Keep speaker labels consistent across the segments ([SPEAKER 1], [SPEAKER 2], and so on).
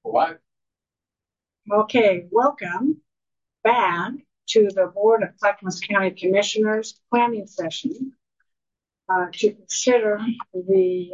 [SPEAKER 1] What?
[SPEAKER 2] Okay, welcome back to the Board of Clackamas County Commissioners planning session to consider the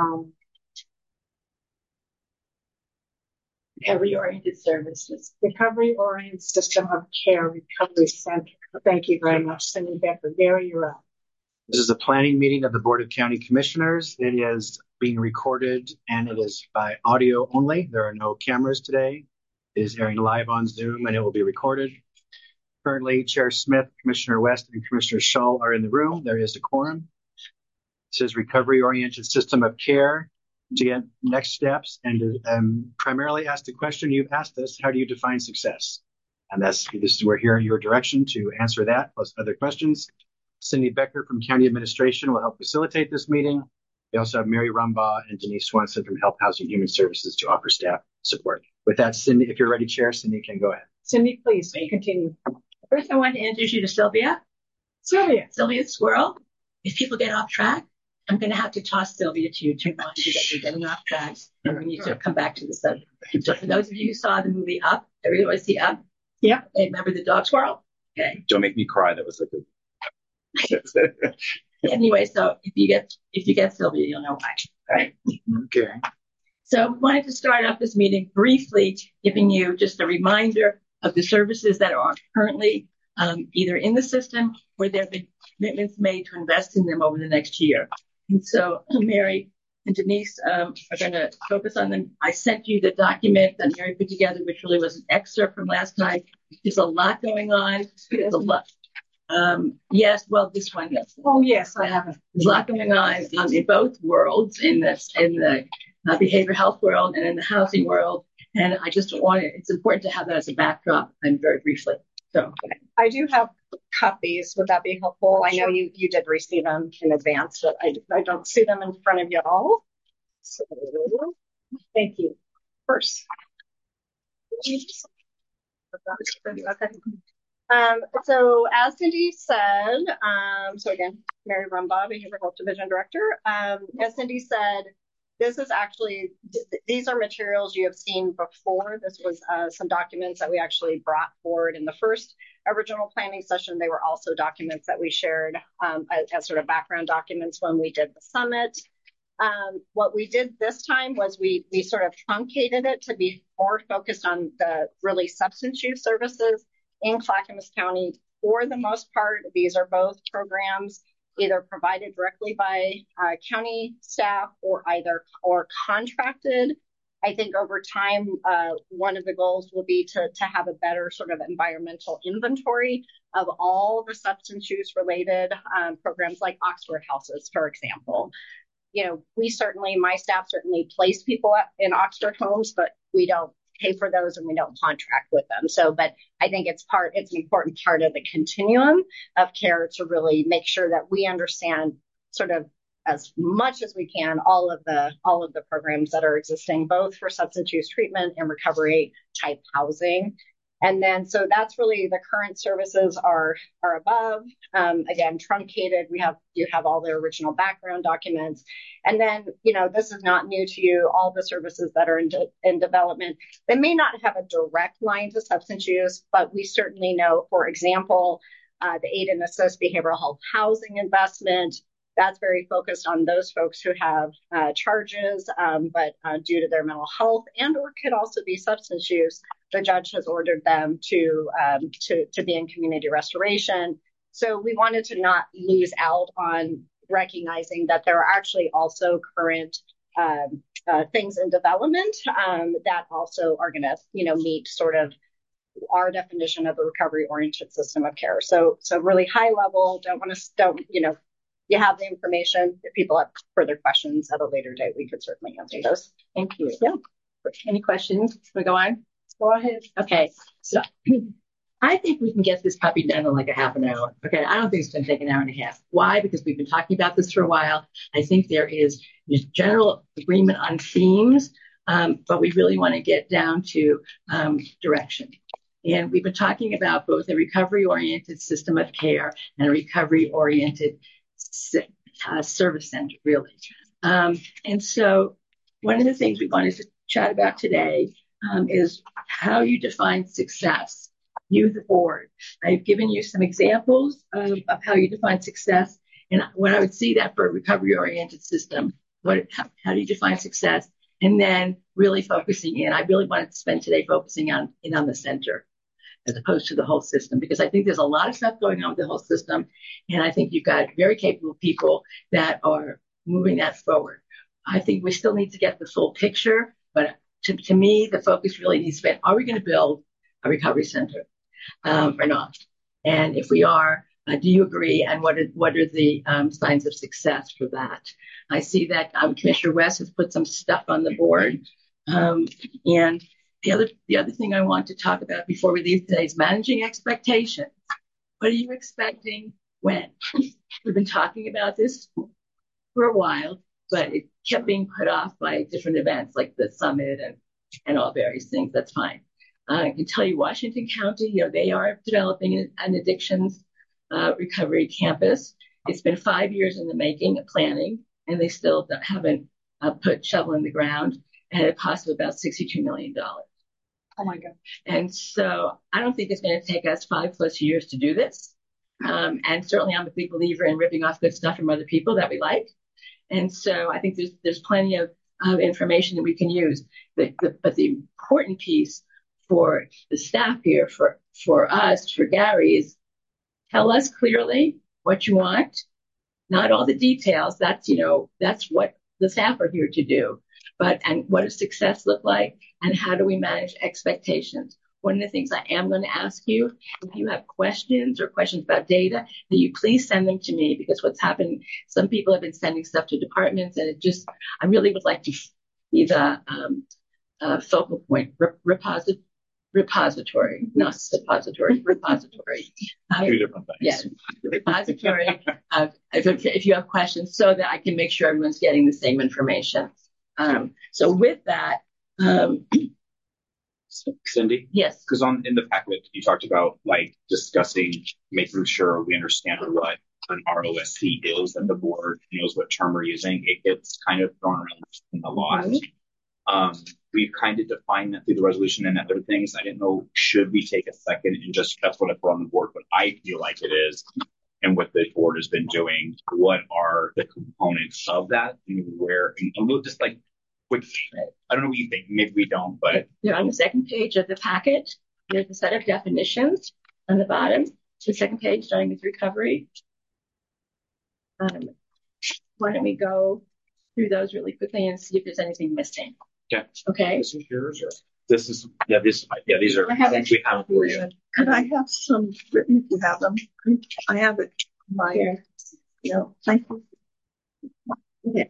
[SPEAKER 3] recovery-oriented services.
[SPEAKER 2] recovery-oriented system of care recovery center. Thank you very much, Cindy Becker. Gary, you're up.
[SPEAKER 4] This is a planning meeting of the Board of County Commissioners. It is being recorded and it is by audio only. There are no cameras today. It is airing live on Zoom and it will be recorded. Currently, Chair Smith, Commissioner West, and Commissioner Shull are in the room. There is a quorum. This is recovery-oriented system of care. To get next steps and to primarily ask the question you've asked us, how do you define success? And we're here in your direction to answer that, plus other questions. Cindy Becker from County Administration will help facilitate this meeting. We also have Mary Rumbaugh and Denise Swanson from Health, Housing, Human Services to offer staff support. With that, Cindy, if you're ready, Chair, Cindy can go ahead.
[SPEAKER 2] Cindy, please continue.
[SPEAKER 3] First, I want to introduce you to Sylvia. Sylvia Squirrel. If people get off track, I'm going to have to toss Sylvia to you to remind you that you're getting off track and we need to come back to the subject. So for those of you who saw the movie Up, everybody see Up?
[SPEAKER 2] Yeah.
[SPEAKER 3] Hey, remember the dog squirrel? Okay.
[SPEAKER 1] Don't make me cry. That was like
[SPEAKER 3] Anyway, so if you get Sylvia, you'll know why. Right?
[SPEAKER 4] Okay.
[SPEAKER 3] So we wanted to start off this meeting briefly, giving you just a reminder of the services that are currently either in the system or there have been commitments made to invest in them over the next year. And so Mary and Denise are going to focus on them. I sent you the document that Mary put together, which really was an excerpt from last time. There's a lot going on. There's a lot. Yes, well, this one, yes.
[SPEAKER 2] Oh, yes, I have it.
[SPEAKER 3] There's a lot going on in both worlds, in the behavioral health world and in the housing world. And I just it's important to have that as a backdrop and very briefly. So
[SPEAKER 5] I do have copies. Would that be helpful? I know you did receive them in advance, but I don't see them in front of you all. So thank you. First. So as Cindy said, so again, Mary Rumbaugh, Behavioral Health Division Director. As Cindy said, these are materials you have seen before. This was some documents that we actually brought forward in the first original planning session. They were also documents that we shared as sort of background documents when we did the summit. What we did this time was we sort of truncated it to be more focused on the really substance use services in Clackamas County. For the most part, these are both programs either provided directly by county staff or contracted. I think over time, one of the goals will be to have a better sort of environmental inventory of all the substance use related programs like Oxford Houses, for example. You know, my staff certainly place people in Oxford homes, but we don't pay for those and we don't contract with them. So, but I think it's an important part of the continuum of care to really make sure that we understand sort of as much as we can all of the programs that are existing, both for substance use treatment and recovery type housing. And then, so that's really the current services are above, again, truncated. You have all the original background documents. And then, this is not new to you. All the services that are in development, they may not have a direct line to substance use, but we certainly know, for example, the aid and assist behavioral health housing investment, that's very focused on those folks who have charges, but due to their mental health or could also be substance use, the judge has ordered them to be in community restoration. So we wanted to not lose out on recognizing that there are actually also current things in development that also are going to, meet sort of our definition of a recovery-oriented system of care. So really high level. You have the information. If people have further questions at a later date, we could certainly answer those.
[SPEAKER 3] Thank you.
[SPEAKER 5] Yeah.
[SPEAKER 3] Any questions? Can we go on?
[SPEAKER 5] Go ahead.
[SPEAKER 3] Okay. So I think we can get this puppy done in like a half an hour. Okay. I don't think it's going to take an hour and a half. Why? Because we've been talking about this for a while. I think there is general agreement on themes, but we really want to get down to direction. And we've been talking about both a recovery-oriented system of care and a recovery-oriented service center, really. And so one of the things we wanted to chat about today is how you define success. You, the board. I've given you some examples of how you define success. And what I would see that for a recovery-oriented system, how do you define success? And then really focusing in. I really wanted to spend today focusing on the center as opposed to the whole system, because I think there's a lot of stuff going on with the whole system. And I think you've got very capable people that are moving that forward. I think we still need to get the full picture, but to me, the focus really needs to be, are we going to build a recovery center or not? And if we are, do you agree? And what are the signs of success for that? I see that Commissioner West has put some stuff on the board. And the other thing I want to talk about before we leave today is managing expectations. What are you expecting when? We've been talking about this for a while, but it kept being put off by different events like the summit and all various things. That's fine. I can tell you Washington County, they are developing an addictions recovery campus. It's been 5 years in the making of planning, and they still haven't put shovel in the ground, and it cost about $62 million.
[SPEAKER 2] Oh my God.
[SPEAKER 3] And so I don't think it's going to take us 5+ years to do this. And certainly I'm a big believer in ripping off good stuff from other people that we like. And so I think there's plenty of information that we can use. But the important piece for the staff here, for us, for Gary, is tell us clearly what you want, not all the details. That's what the staff are here to do. And what does success look like, and how do we manage expectations? One of the things I am going to ask you, if you have questions or questions about data, that you please send them to me, because what's happened, some people have been sending stuff to departments, and I really would like to be the focal point, repository, not suppository, repository.
[SPEAKER 1] Two different things.
[SPEAKER 3] Yeah, the repository. If you have questions, so that I can make sure everyone's getting the same information. So with that,
[SPEAKER 1] Cindy?
[SPEAKER 3] yes.
[SPEAKER 1] Because in the packet, you talked about discussing, making sure we understand what an ROSC is, that the board knows what term we're using. It gets kind of thrown around in a lot. We've kind of defined that through the resolution and other things. I didn't know, should we take a second and just, that's what I put on the board, but I feel like it is. And what the board has been doing, what are the components of that, and where, and we'll just quickly, I don't know what you think, maybe we don't, but.
[SPEAKER 3] They're on the second page of the packet. There's a set of definitions on the bottom. The second page, starting with recovery. Why don't we go through those really quickly and see if there's anything missing?
[SPEAKER 1] Yeah.
[SPEAKER 3] Okay.
[SPEAKER 1] This is yours, or this is, these are,
[SPEAKER 3] I have
[SPEAKER 1] we have for you.
[SPEAKER 2] And I have some written if you have them. I have it right here. No, thank you.
[SPEAKER 3] Okay.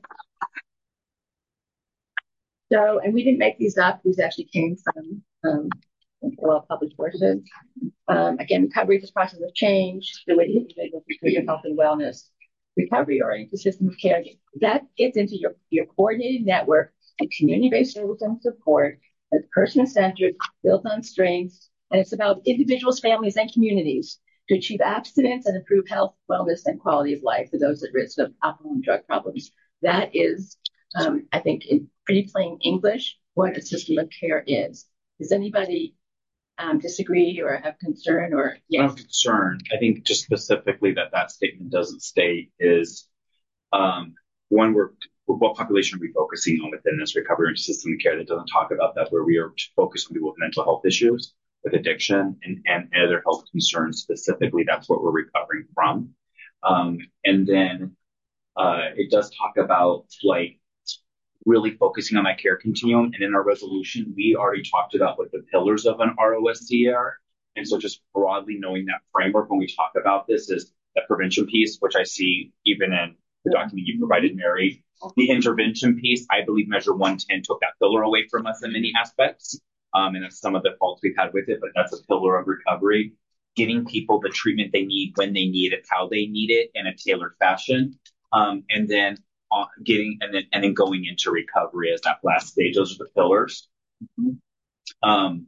[SPEAKER 3] So, and we didn't make these up. These actually came from well-published sources. Again, recovery is a process of change, the way the individual improve your health and wellness. Recovery-oriented system of care, that gets into your coordinated network and community-based service and support that's person-centered, built on strengths, and it's about individuals, families, and communities to achieve abstinence and improve health, wellness, and quality of life for those at risk of alcohol and drug problems. That is, I think, in pretty plain English, what a system of care is. Does anybody disagree or have concern? Or
[SPEAKER 1] yes? I have concern. I think just specifically that statement doesn't state is one, what population are we focusing on within this recovery system of care that doesn't talk about that, where we are focused on people with mental health issues, with addiction, and other health concerns specifically. That's what we're recovering from. And then it does talk about really focusing on that care continuum. And in our resolution, we already talked about what the pillars of an ROSC are. And so just broadly knowing that framework when we talk about this is the prevention piece, which I see even in the document you provided, Mary. The intervention piece, I believe Measure 110 took that pillar away from us in many aspects. And that's some of the faults we've had with it, but that's a pillar of recovery. Getting people the treatment they need, when they need it, how they need it in a tailored fashion. And then and then going into recovery as that last stage. Those are the pillars. And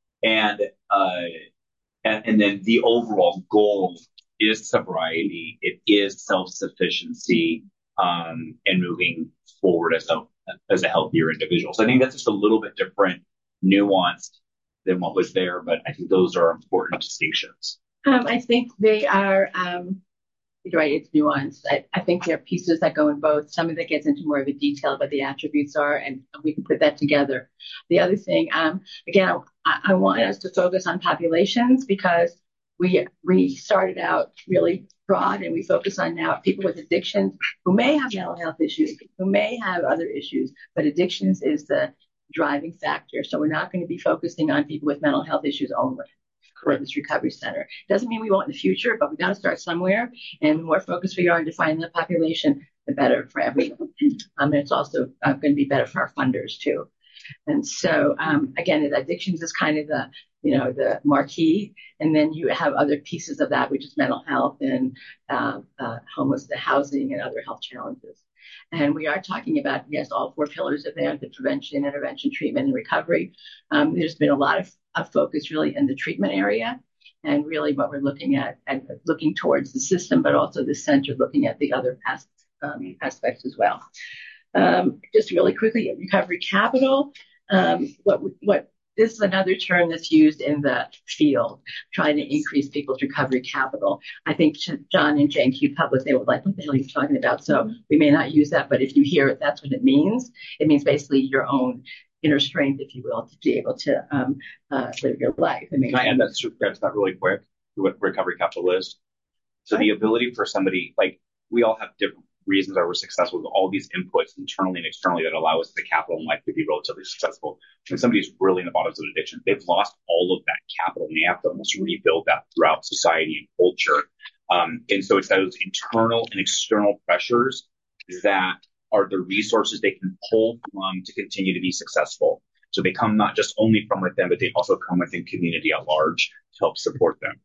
[SPEAKER 1] then the overall goal is sobriety. It is self-sufficiency, and moving forward as a healthier individual. So I think that's just a little bit different nuanced than what was there, but I think those are important distinctions.
[SPEAKER 3] I think they are, you're right, it's nuanced. I think there are pieces that go in both. Some of it gets into more of a detail of what the attributes are, and we can put that together. The other thing, again, I want us to focus on populations because we started out really broad and we focus on now people with addictions who may have mental health issues, who may have other issues, but addictions is the driving factor. So we're not going to be focusing on people with mental health issues only for this recovery center. Doesn't mean we won't in the future, but we got to start somewhere. And the more focused we are on defining the population, the better for everyone. And it's also going to be better for our funders too. And so, again, addictions is kind of the marquee. And then you have other pieces of that, which is mental health and homelessness, housing, and other health challenges. And we are talking about, yes, all four pillars of there, the prevention, intervention, treatment, and recovery. There's been a lot of focus really in the treatment area. And really what we're looking at and looking towards the system, but also the center looking at the other aspects as well. Just really quickly, recovery capital. What this is another term that's used in the field, trying to increase people's recovery capital. I think John and Jane Q Public, they were like, what the hell are you talking about? So we may not use that, but if you hear it, that's what it means. It means basically your own inner strength, if you will, to be able to live your life.
[SPEAKER 1] Can I add that really quick, what recovery capital is? So the ability for somebody, like we all have different reasons that we're successful with all these inputs internally and externally that allow us the capital in life to be relatively successful. When somebody's really in the bottoms of addiction, they've lost all of that capital and they have to almost rebuild that throughout society and culture. And so it's those internal and external pressures that are the resources they can pull from to continue to be successful. So they come not just only from within, but they also come within community at large to help support them.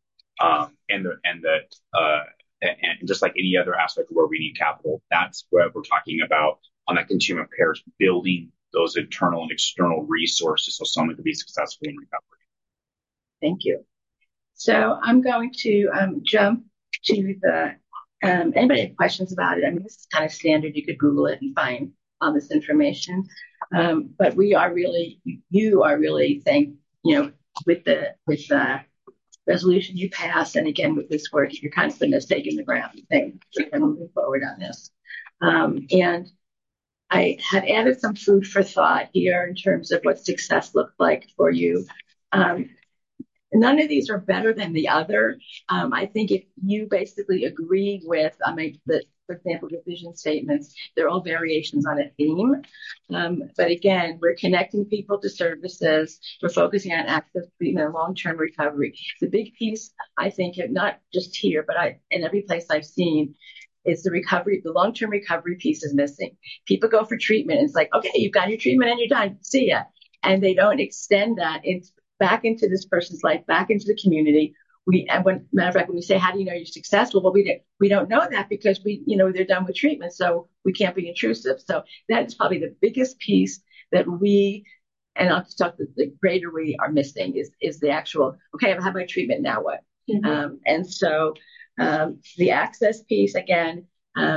[SPEAKER 1] And just like any other aspect where we need capital, that's what we're talking about on that continuum of care, building those internal and external resources so someone can be successful in recovery.
[SPEAKER 3] Thank you. So I'm going to jump to the, anybody have questions about it? I mean, this is kind of standard. You could Google it and find all this information. But you are really saying, with the resolution you pass, and again with this work, you're kind of putting a stake in the ground, saying we're going to move forward on this. And I had added some food for thought here in terms of what success looked like for you. None of these are better than the other. I think if you basically agree with, for example, the vision statements, they're all variations on a theme. But again, we're connecting people to services. We're focusing on access, treatment, and long-term recovery. The big piece, I think, not just here, but in every place I've seen, is the recovery. The long-term recovery piece is missing. People go for treatment. And it's like, okay, you've got your treatment and you're done. See ya. And they don't extend that back into this person's life, back into the community. Matter of fact, when we say, how do you know you're successful? Well, we don't know that because they're done with treatment, so we can't be intrusive. So that is probably the biggest piece that and I'll just talk the greater we are missing is the actual, okay, I've had my treatment, now what? Mm-hmm. And so the access piece again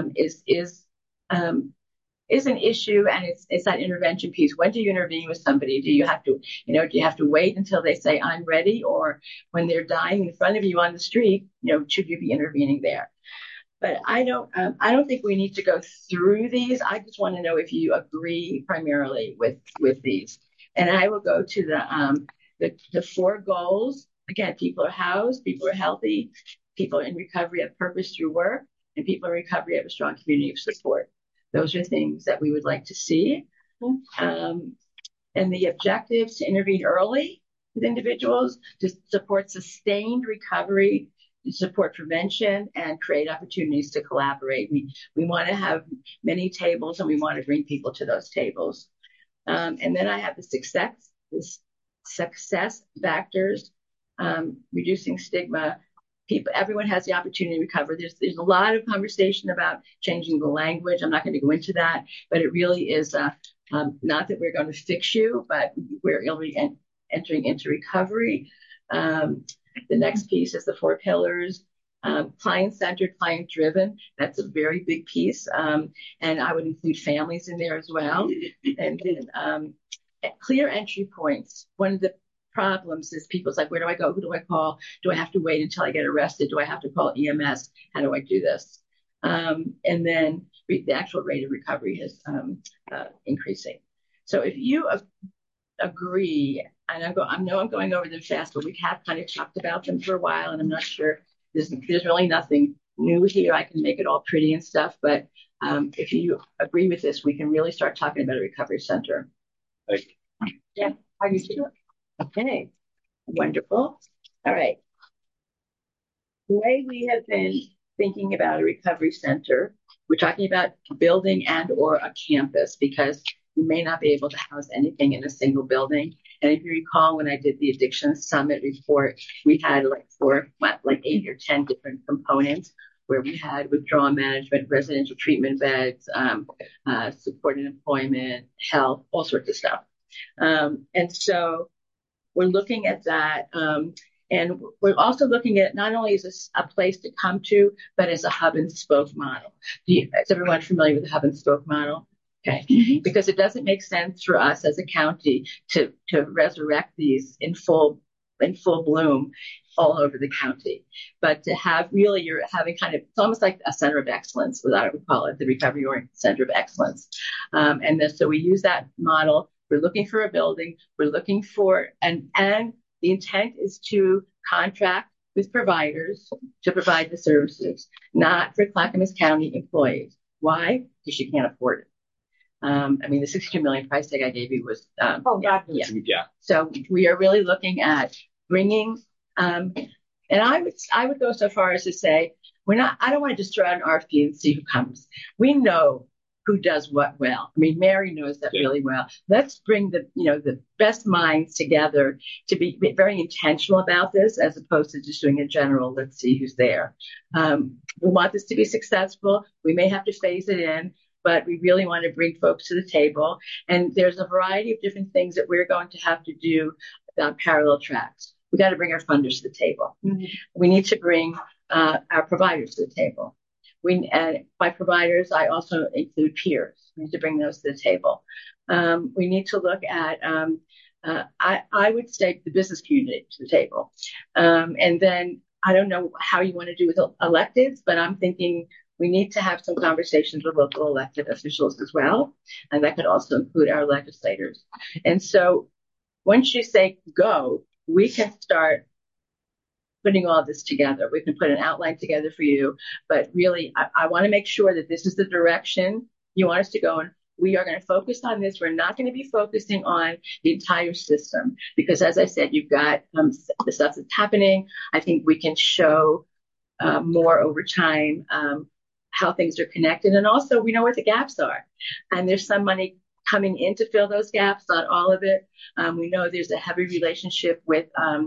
[SPEAKER 3] is an issue, and it's that intervention piece. When do you intervene with somebody? Do you have to wait until they say I'm ready, or when they're dying in front of you on the street, should you be intervening there? But I don't think we need to go through these. I just want to know if you agree primarily with these. And I will go to the four goals. Again, people are housed, people are healthy, people in recovery have purpose through work, and people in recovery have a strong community of support. Those are things that we would like to see. And the objectives to intervene early with individuals, to support sustained recovery, to support prevention, and create opportunities to collaborate. We want to have many tables, and we want to bring people to those tables. And then I have the success factors, reducing stigma. Everyone has the opportunity to recover. There's a lot of conversation about changing the language. I'm not going to go into that, but it really is not that we're going to fix you, but we're entering into recovery. The next piece is the four pillars, client-centered, client-driven. That's a very big piece, and I would include families in there as well. And then clear entry points. One of the problems is people's like, where do I go? Who do I call? Do I have to wait until I get arrested? Do I have to call EMS? How do I do this? And then the actual rate of recovery is increasing. So if you agree, and I know I'm going over them fast, but we have kind of talked about them for a while, and I'm not sure there's really nothing new here. I can make it all pretty and stuff, but if you agree with this, we can really start talking about a recovery center.
[SPEAKER 1] Like,
[SPEAKER 3] Yeah, how do you do it? Okay, wonderful. All right. The way we have been thinking about a recovery center, we're talking about a building and or a campus because you may not be able to house anything in a single building. And if you recall, when I did the addiction summit report, we had like 8 or 10 different components where we had withdrawal management, residential treatment beds, supported employment, health, all sorts of stuff. And so we're looking at that. And we're also looking at not only as a place to come to, but as a hub and spoke model. Is everyone familiar with the hub and spoke model? Okay. Mm-hmm. Because it doesn't make sense for us as a county to resurrect these in full bloom all over the county, but to have really, you're having kind of, it's almost like a center of excellence, what I would call it, the recovery oriented center of excellence. So we use that model. We're looking for a building. We're looking for, and the intent is to contract with providers to provide the services, not for Clackamas County employees. Why? Because you can't afford it. The 62 million price tag I gave you was,
[SPEAKER 1] yeah.
[SPEAKER 3] So we are really looking at bringing, and I would go so far as to say, I don't want to just throw out an RFP and see who comes. We know who does what well. Mary knows that really well. Let's bring the best minds together to be very intentional about this, as opposed to just doing a general, let's see who's there. We want this to be successful. We may have to phase it in, but we really want to bring folks to the table. And there's a variety of different things that we're going to have to do on parallel tracks. We got to bring our funders to the table. Mm-hmm. We need to bring our providers to the table. And by providers, I also include peers. We need to bring those to the table. We need to look at, I would say, the business community to the table. And then I don't know how you want to do with electives, but I'm thinking we need to have some conversations with local elected officials as well. And that could also include our legislators. And so once you say go, we can start putting all this together. We can put an outline together for you, but really, I want to make sure that this is the direction you want us to go in. We are going to focus on this. We're not going to be focusing on the entire system because, as I said, you've got the stuff that's happening. I think we can show more over time how things are connected, and also we know what the gaps are, and there's some money coming in to fill those gaps, not all of it. We know there's a heavy relationship with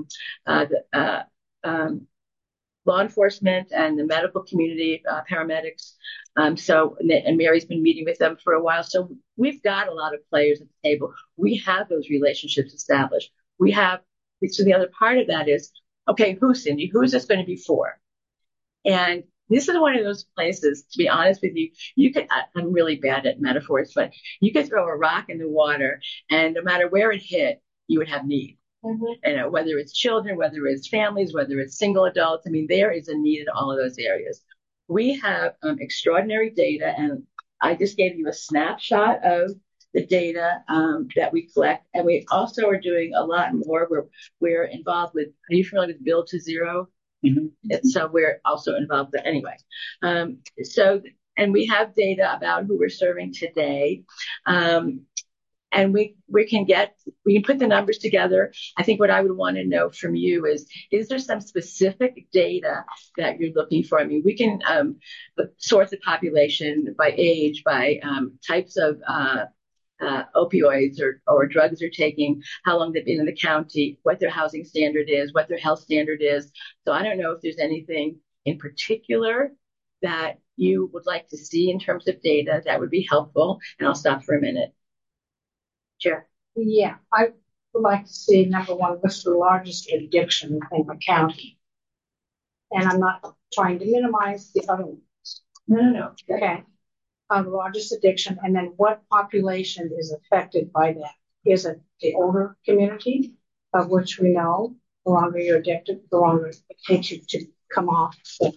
[SPEAKER 3] law enforcement and the medical community, paramedics. And Mary's been meeting with them for a while. So we've got a lot of players at the table. We have those relationships established. So the other part of that is, okay, Cindy? Who's this going to be for? And this is one of those places, to be honest with you, I'm really bad at metaphors, but you could throw a rock in the water and no matter where it hit, you would have need. Mm-hmm. Whether it's children, whether it's families, whether it's single adults, there is a need in all of those areas. We have extraordinary data, and I just gave you a snapshot of the data that we collect, and we also are doing a lot more. We're involved with. Are you familiar with Build to Zero? Mm-hmm. So we're also involved with that anyway. And we have data about who we're serving today. And we can put the numbers together. I think what I would want to know from you is there some specific data that you're looking for? We can sort the population by age, by types of opioids or drugs they're taking, how long they've been in the county, what their housing standard is, what their health standard is. So I don't know if there's anything in particular that you would like to see in terms of data that would be helpful. And I'll stop for a minute. Sure.
[SPEAKER 2] Yeah, I would like to see, number one, what's the largest addiction in the county? And I'm not trying to minimize the other ones.
[SPEAKER 3] No.
[SPEAKER 2] Okay. The largest addiction, and then what population is affected by that? isn't the older community, of which we know the longer you're addicted, the longer it takes you to come off that.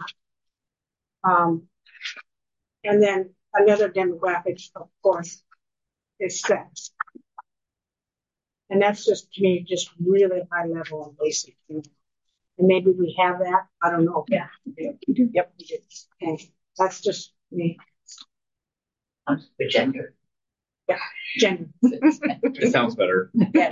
[SPEAKER 2] And then another demographic, of course, is sex. And that's just, to me, just really high level and basic. And maybe we have that. I don't know.
[SPEAKER 3] Yeah.
[SPEAKER 2] We do. Yep, we do. Okay. That's just me.
[SPEAKER 3] The gender.
[SPEAKER 2] Yeah, gender.
[SPEAKER 1] It sounds better.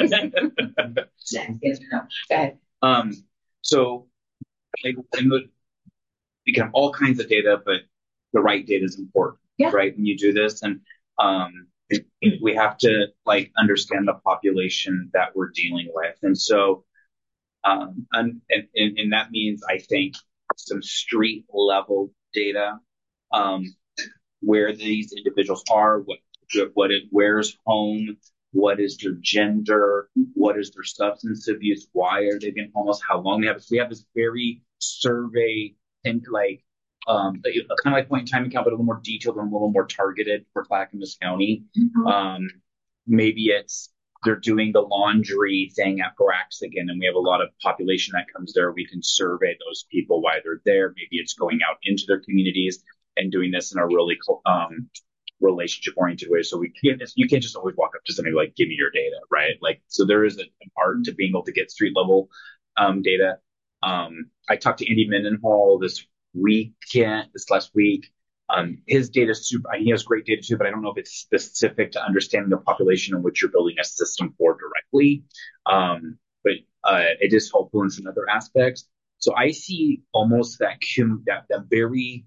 [SPEAKER 1] So like, we can have all kinds of data, but the right data is important, right? When you do this, and we have to like understand the population that we're dealing with, and so and that means I think some street level data, where these individuals are, where's home, what is their gender, what is their substance abuse, why are they being homeless, how long they have. So we have this very survey and like kind of like point in time account, but a little more detailed and a little more targeted for Clackamas County. Mm-hmm. Maybe it's they're doing the laundry thing at Braxton, and we have a lot of population that comes there. We can survey those people while they're there. Maybe it's going out into their communities and doing this in a really relationship oriented way. So you can't just always walk up to somebody like, give me your data, right? Like, so there is an art to being able to get street level data. I talked to Andy Mendenhall this last week. His data he has great data too, but I don't know if it's specific to understanding the population in which you're building a system for directly. But it is helpful in some other aspects. So I see almost that very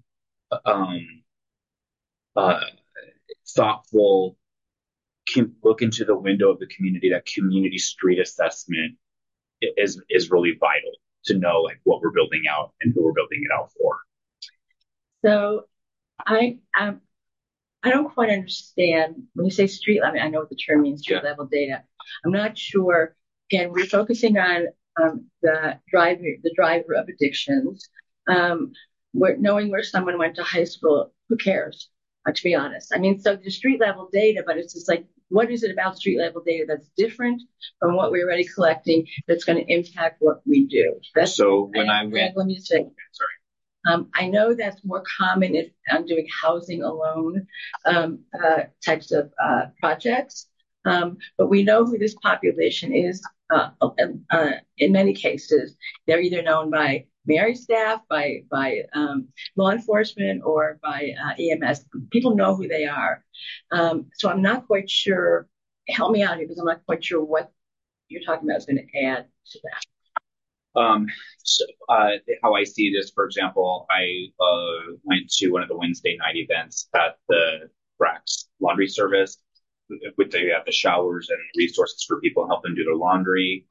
[SPEAKER 1] thoughtful look into the window of the community. That community street assessment is really vital to know like what we're building out and who we're building it out for.
[SPEAKER 3] So I don't quite understand when you say street. I mean, I know what the term means, street level data. I'm not sure. Again, we're focusing on the driver of addictions. Knowing where someone went to high school, who cares? To be honest, I mean, so the street level data, but it's just like, what is it about street level data that's different from what we're already collecting that's going to impact what we do? Let me just say, sorry. I know that's more common if I'm doing housing alone types of projects, but we know who this population is. In many cases, they're either known by Mary staff, by law enforcement, or by EMS. People know who they are. So I'm not quite sure. Help me out here, because I'm not quite sure what you're talking about is going to add to that.
[SPEAKER 1] How I see this, for example, I went to one of the Wednesday night events at the Brax Laundry Service. They have the showers and resources for people to help them do their laundry.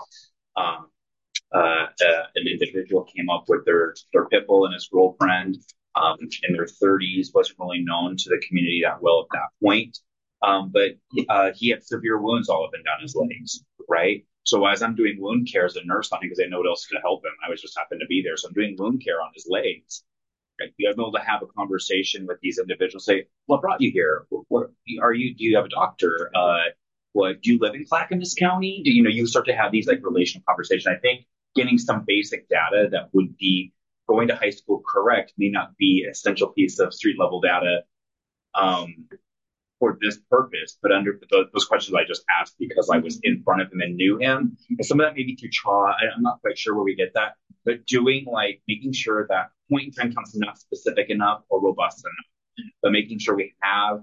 [SPEAKER 1] An individual came up with their pit bull and his girlfriend in their 30s, wasn't really known to the community that well at that point. But he had severe wounds all up and down his legs, right? So as I'm doing wound care as a nurse on him, because I know what else could help him, I was just happened to be there. So I'm doing wound care on his legs. Right? Be able to have a conversation with these individuals, say, what brought you here? What are you? Do you have a doctor? Do you live in Clackamas County? You start to have these like relational conversations. I think getting some basic data that would be going to high school correct may not be an essential piece of street level data for this purpose, but under those questions I just asked because I was in front of him and knew him. And some of that maybe through CHA. I'm not quite sure where we get that, but making sure that point in time counts is not specific enough or robust enough, but making sure we have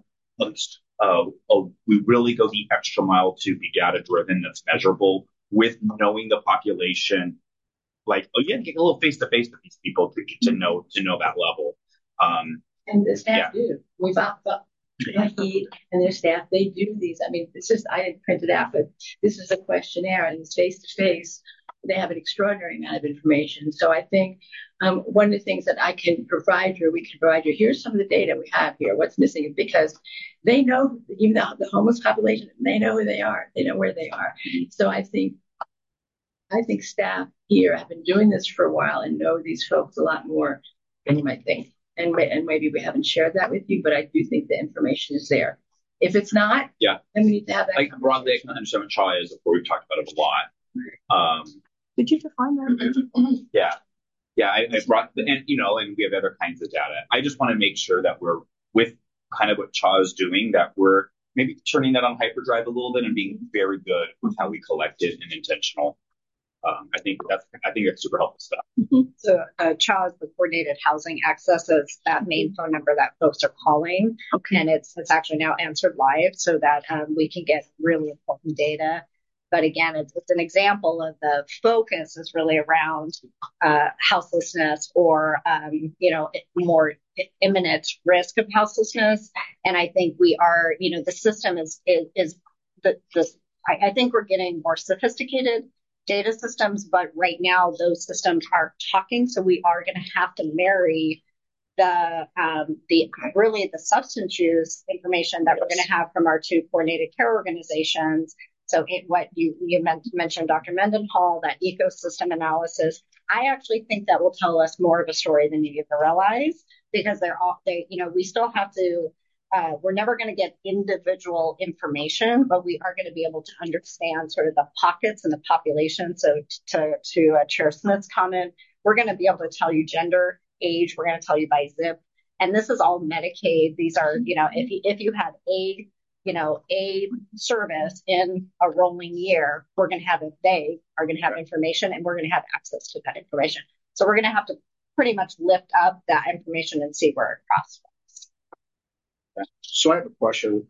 [SPEAKER 1] we really go the extra mile to be data driven, that's measurable, with knowing the population. Like, get a little face to face with these people to get to know that level.
[SPEAKER 3] And the staff do. We've he and their staff, they do these. I mean, I didn't print it out, but this is a questionnaire, and it's face to face. They have an extraordinary amount of information. So I think one of the things that we can provide you, here's some of the data we have here, what's missing, because they know, even the homeless population, they know who they are, they know where they are. So I think staff here have been doing this for a while and know these folks a lot more than you might think. And maybe we haven't shared that with you, but I do think the information is there. If it's not,
[SPEAKER 1] Yeah.
[SPEAKER 3] then we need to have that.
[SPEAKER 1] Like broadly, I can understand what CHA is. Before we've talked about it a lot.
[SPEAKER 3] Did you define that?
[SPEAKER 1] Yeah. Yeah, I brought, and we have other kinds of data. I just want to make sure that we're with kind of what CHA is doing, that we're maybe turning that on hyperdrive a little bit and being very good with how we collect it and intentional. I think that's super helpful stuff.
[SPEAKER 5] So CHA is the Coordinated Housing Access. Is that main phone number that folks are calling, and it's actually now answered live so that we can get really important data. But again, it's an example of the focus is really around houselessness or more imminent risk of houselessness. And I think we are, the system I think we're getting more sophisticated data systems, but right now those systems aren't talking. So we are going to have to marry the substance use information that we're going to have from our two coordinated care organizations. So what you mentioned, Dr. Mendenhall, that ecosystem analysis, I actually think that will tell us more of a story than you even realize, because we still have to, we're never going to get individual information, but we are going to be able to understand sort of the pockets and the population. So to Chair Smith's comment, we're going to be able to tell you gender, age, we're going to tell you by zip. And this is all Medicaid. These are, if you have a service in a rolling year, they are going to have information, and we're going to have access to that information. So we're going to have to pretty much lift up that information and see where it crosses.
[SPEAKER 6] So I have a question.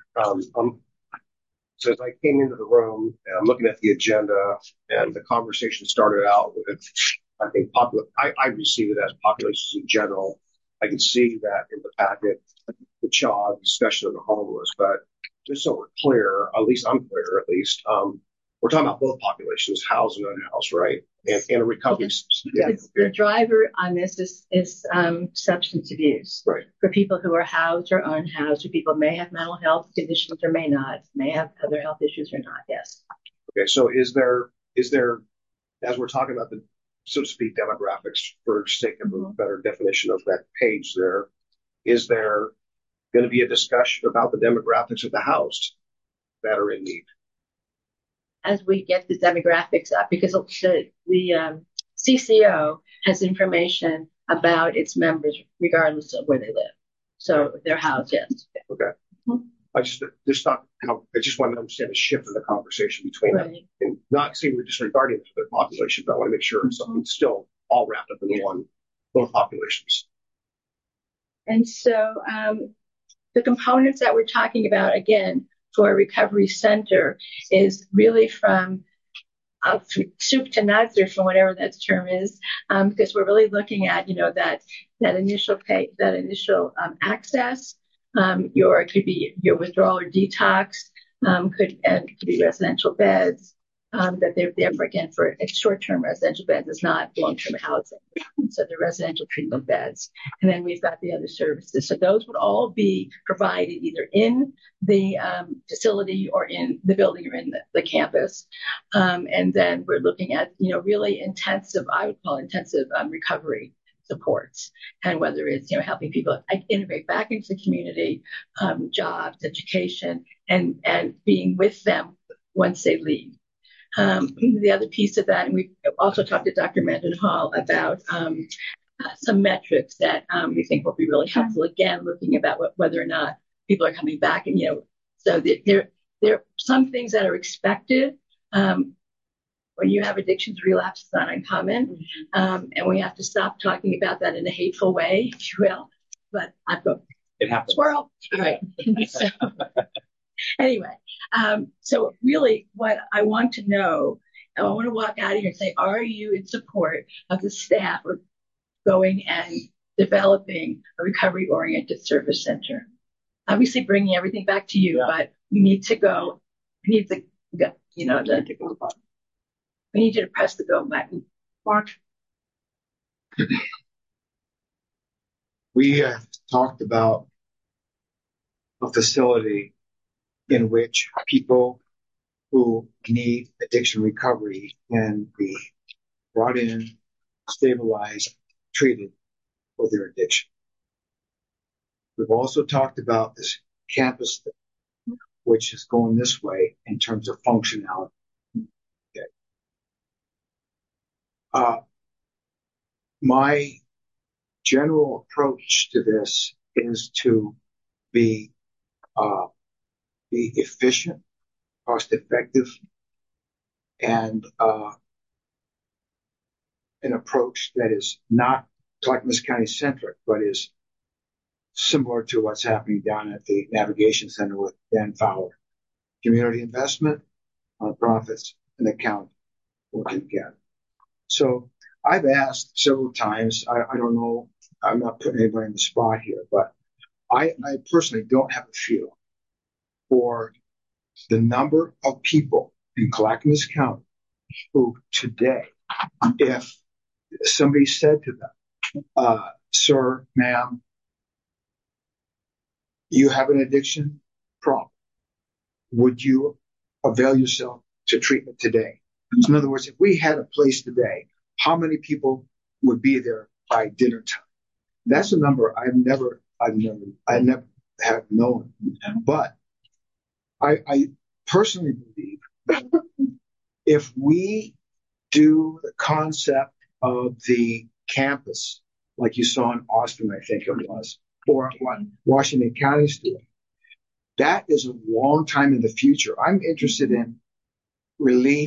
[SPEAKER 6] So as I came into the room and I'm looking at the agenda, and the conversation started out with, I think, I receive it as populations in general. I can see that in the packet, the CHA discussion of the homeless, but just so we're clear, at least I'm clear, we're talking about both populations, housed and unhoused, right? And a recovery.
[SPEAKER 3] Yes. The driver on this is substance abuse.
[SPEAKER 6] Right.
[SPEAKER 3] For people who are housed or unhoused, or people may have mental health conditions or may not, may have other health issues or not. Yes.
[SPEAKER 6] Okay. So is there, as we're talking about the, so to speak, demographics, for sake of a better definition of that page there, is there going to be a discussion about the demographics of the housed that are in need?
[SPEAKER 3] As we get the demographics up, because the CCO has information about its members regardless of where they live. So they're housed, yes.
[SPEAKER 6] Okay. I just thought I just want to understand the shift in the conversation between them, and not saying we're disregarding the population, but I want to make sure something's still all wrapped up in both populations.
[SPEAKER 3] And so the components that we're talking about, again, for a recovery center is really from soup to nuts, or from whatever that term is, because we're really looking at, that initial access, it could be your withdrawal or detox, could be residential beds, that they're there for it's short-term residential beds. It's not long-term housing. So they're residential treatment beds. And then we've got the other services. So those would all be provided either in the facility or in the building or in the campus. And then we're looking at, really intensive, I would call intensive recovery supports, and whether it's, helping people integrate back into the community, jobs, education, and being with them once they leave. The other piece of that, and we also talked to Dr. Mendenhall about some metrics that we think will be really helpful. Again, looking about whether or not people are coming back, and so there are some things that are expected. When you have addictions, relapse is not uncommon, and we have to stop talking about that in a hateful way, if you will. But I've got
[SPEAKER 1] it happens.
[SPEAKER 3] Squirrel. All right. So, anyway, so really what I want to know, I want to walk out of here and say, are you in support of the staff or going and developing a recovery-oriented service center? Obviously bringing everything back to you, but we need to go, we need you to press the go button. Mark?
[SPEAKER 7] We talked about a facility in which people who need addiction recovery can be brought in, stabilized, treated for their addiction. We've also talked about this campus which is going this way in terms of functionality. Okay. My general approach to this is to be efficient, cost effective, and an approach that is not Clackamas County centric, but is similar to what's happening down at the Navigation Center with Dan Fowler. Community investment, profits, and the county working together. So I've asked several times, I don't know, I'm not putting anybody in the spot here, but I personally don't have a feel for the number of people in Clackamas County who today, if somebody said to them, sir, ma'am, you have an addiction problem, would you avail yourself to treatment today? So in other words, if we had a place today, how many people would be there by dinner time? That's a number I never have known. But I personally believe that if we do the concept of the campus, like you saw in Austin, I think it was, or what Washington County's doing, that is a long time in the future. I'm interested in relief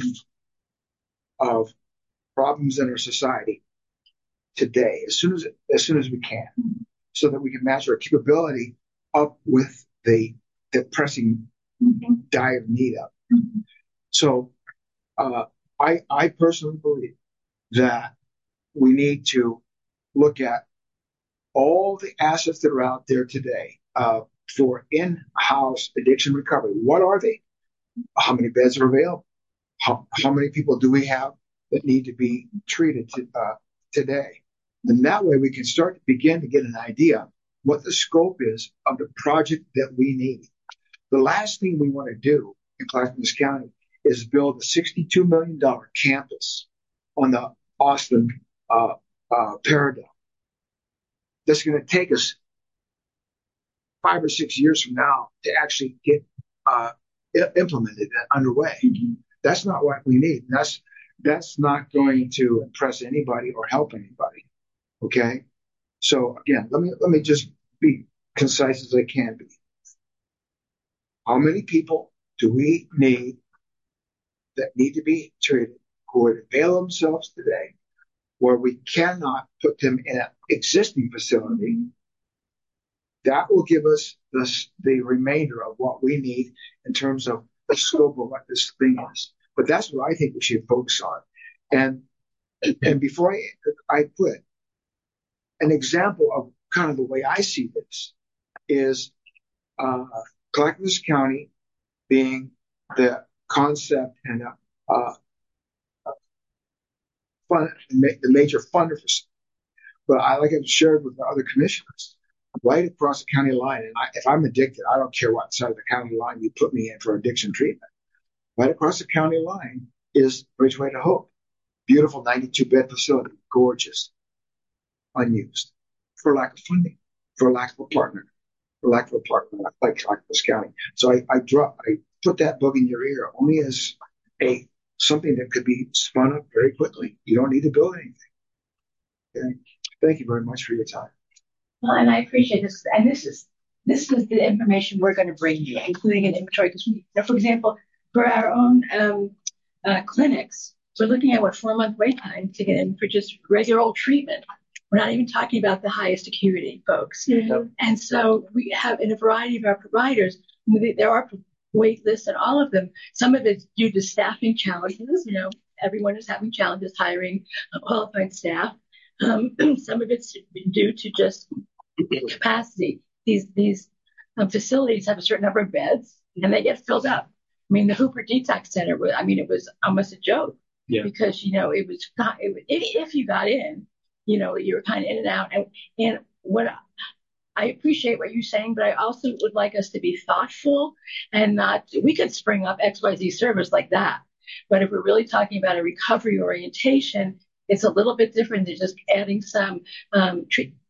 [SPEAKER 7] of problems in our society today, as soon as we can, so that we can match our capability up with the pressing dire need of. So I personally believe that we need to look at all the assets that are out there today for in-house addiction recovery. What are they? How many beds are available? How many people do we have that need to be treated today? And that way we can start to begin to get an idea what the scope is of the project that we need. The last thing we want to do in Clackamas County is build a $62 million campus on the Austin paradigm. That's going to take us 5 or 6 years from now to actually get implemented and underway. That's not what we need. That's not going to impress anybody or help anybody. Okay. So again, let me just be concise as I can be. How many people do we need that need to be treated who would avail themselves today, where we cannot put them in an existing facility? That will give us the remainder of what we need in terms of the scope of what this thing is. But that's what I think we should focus on. And before I quit, an example of kind of the way I see this is Clackamas County being the concept and the major funder for something. But like I've shared with the other commissioners, right across the county line, and if I'm addicted, I don't care what side of the county line you put me in for addiction treatment. Right across the county line is Bridgeway to Hope. Beautiful 92-bed facility, gorgeous, unused, for lack of funding, for lack of a partner, like Clackamas County. So I put that bug in your ear only as something that could be spun up very quickly. You don't need to build anything. Okay? Thank you very much for your time.
[SPEAKER 3] Well, and I appreciate this. And this is the information we're going to bring you, including an inventory. Because, for example, for our own clinics, we're looking at 4-month wait time to get in for just regular old treatment. We're not even talking about the highest acuity folks. Mm-hmm. And so we have in a variety of our providers, there are wait lists and all of them. Some of it's due to staffing challenges. Everyone is having challenges hiring qualified staff. Some of it's due to just capacity. These facilities have a certain number of beds and they get filled up. I mean, the Hooper Detox Center, it was almost a joke because, it was if you got in, you were kind of in and out. And what I appreciate what you're saying, but I also would like us to be thoughtful and we could spring up XYZ service like that. But if we're really talking about a recovery orientation, it's a little bit different than just adding some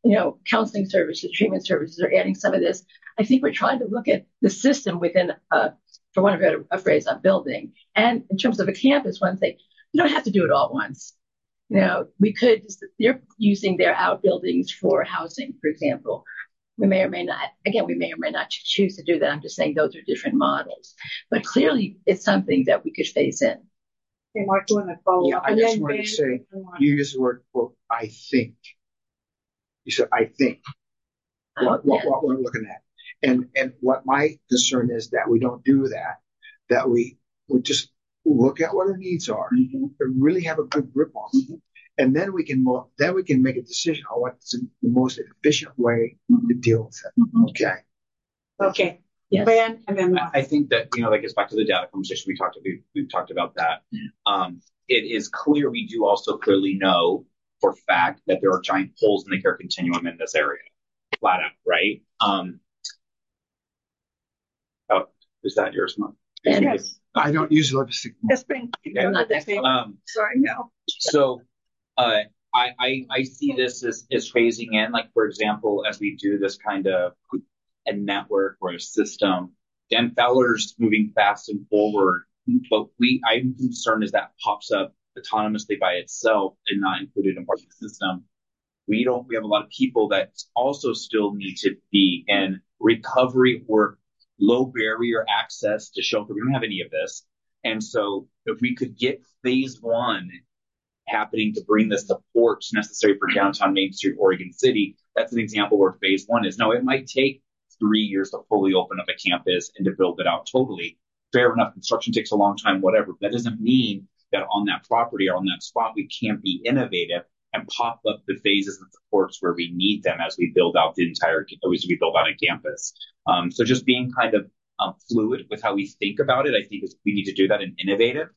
[SPEAKER 3] counseling services, treatment services, or adding some of this. I think we're trying to look at the system within, for want of a phrase, a building. And in terms of a campus, one thing, you don't have to do it all at once. They're using their outbuildings for housing, for example. We may or may not choose to do that. I'm just saying those are different models. But clearly, it's something that we could phase in.
[SPEAKER 2] Okay, Mark, you want to follow
[SPEAKER 7] Yeah,
[SPEAKER 2] up?
[SPEAKER 7] I just wanted to say, you used the word, quote, I think. You said, I think. What we're looking at. And what my concern is that we don't do that we just look at what our needs are, and really have a good grip on them. And then we can make a decision on what's the most efficient way to deal with it. Okay.
[SPEAKER 2] Okay.
[SPEAKER 3] Yes.
[SPEAKER 2] Ben, and then
[SPEAKER 1] I think that, that gets back to the data conversation we've talked about that. It is clear, we do also clearly know for fact that there are giant holes in the care continuum in this area. Flat out, right? Is that yours, Mark?
[SPEAKER 2] yes.
[SPEAKER 7] I don't use lipstick.
[SPEAKER 2] It's been sorry, no.
[SPEAKER 1] So I see this as phasing in, like, for example, as we do this kind of a network or a system, Dan Feller's moving fast and forward, but I'm concerned as that pops up autonomously by itself and not included in part of the system. We have a lot of people that also still need to be in recovery or low barrier access to shelter. We don't have any of this. And so if we could get phase one happening to bring the supports necessary for downtown Main Street, Oregon City, that's an example where phase one is. Now, it might take 3 years to fully open up a campus and to build it out totally. Fair enough. Construction takes a long time, whatever. That doesn't mean that on that property or on that spot, we can't be innovative and pop up the phases and supports where we need them as we build out as we build out a campus. So just being kind of fluid with how we think about it, I think we need to do that and innovative.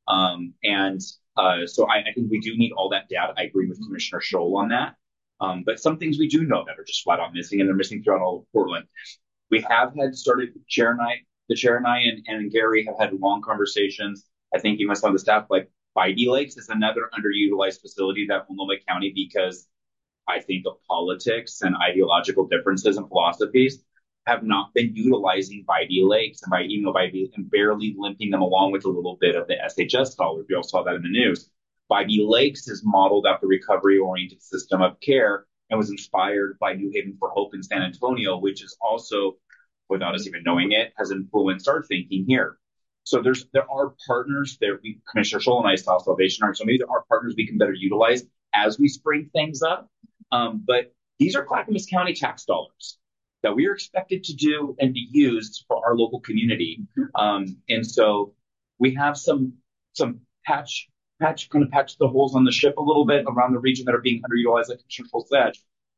[SPEAKER 1] So I think we do need all that data. I agree with Commissioner Scholl on that. But some things we do know that are just flat out missing, and they're missing throughout all of Portland. We have the chair and I and Gary have had long conversations. I think you must have the staff, like Bybee Lakes is another underutilized facility that Multnomah County, because I think of politics and ideological differences and philosophies, have not been utilizing Bybee Lakes and barely limping them along with a little bit of the SHS dollars. We all saw that in the news. Bybee Lakes is modeled after recovery-oriented system of care and was inspired by New Haven for Hope in San Antonio, which is also, without us even knowing it, has influenced our thinking here. So there are partners there. Commissioner Scholl and I saw Salvation Army. So maybe there are partners we can better utilize as we spring things up. But these are Clackamas County tax dollars that we are expected to do and be used for our local community. And so we have some patch the holes on the ship a little bit around the region that are being underutilized, like Commissioner Scholl said.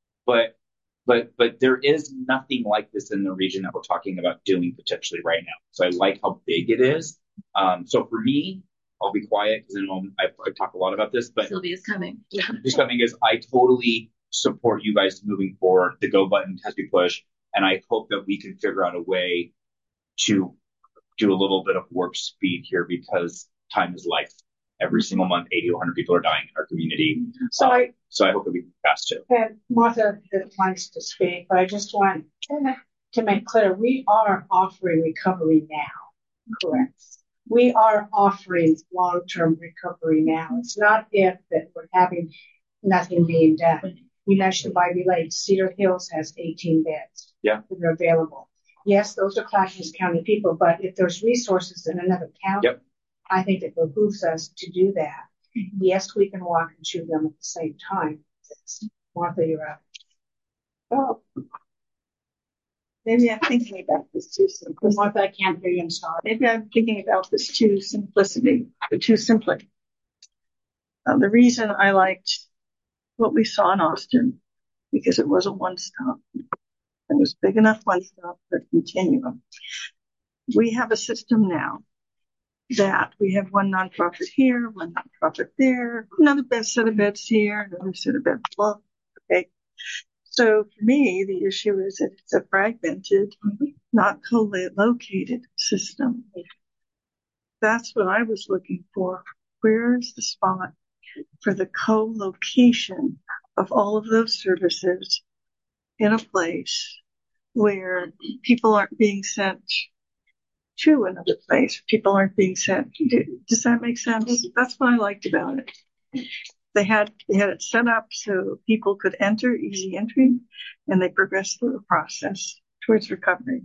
[SPEAKER 1] But there is nothing like this in the region that we're talking about doing potentially right now. So I like how big it is. So for me, I'll be quiet because I talk a lot about this, but
[SPEAKER 3] Sylvia's coming.
[SPEAKER 1] What's coming is I totally support you guys moving forward. The go button has to be pushed, and I hope that we can figure out a way to do a little bit of warp speed here, because time is life. Every single month, 80 to 100 people are dying in our community. So I hope that we can fast too.
[SPEAKER 2] And Martha wants to speak, but I just want to make clear, we are offering recovery now, correct? We are offering long-term recovery now. It's not if that we're having nothing being done. You mentioned Bybee Lakes. Cedar Hills has 18 beds that are available. Yes, those are Clackamas County people, but if there's resources in another county, I think it behooves us to do that. Yes, we can walk and chew them at the same time. Martha, you're up.
[SPEAKER 8] Oh, maybe I'm thinking about this too simply.
[SPEAKER 2] Martha, I can't hear you. I'm sorry.
[SPEAKER 8] Maybe I'm thinking about this too simply. The reason I liked what we saw in Austin, because it was a one-stop. It was big enough one-stop for continuum. We have a system now that we have one nonprofit here, one nonprofit there, another set of beds here, another set of beds. Well, okay. So for me, the issue is that it's a fragmented, not co-located system. That's what I was looking for. Where's the spot for the co-location of all of those services in a place where people aren't being sent to another place. People aren't being sent. Does that make sense? That's what I liked about it. They had it set up so people could enter, easy entry, and they progressed through the process towards recovery.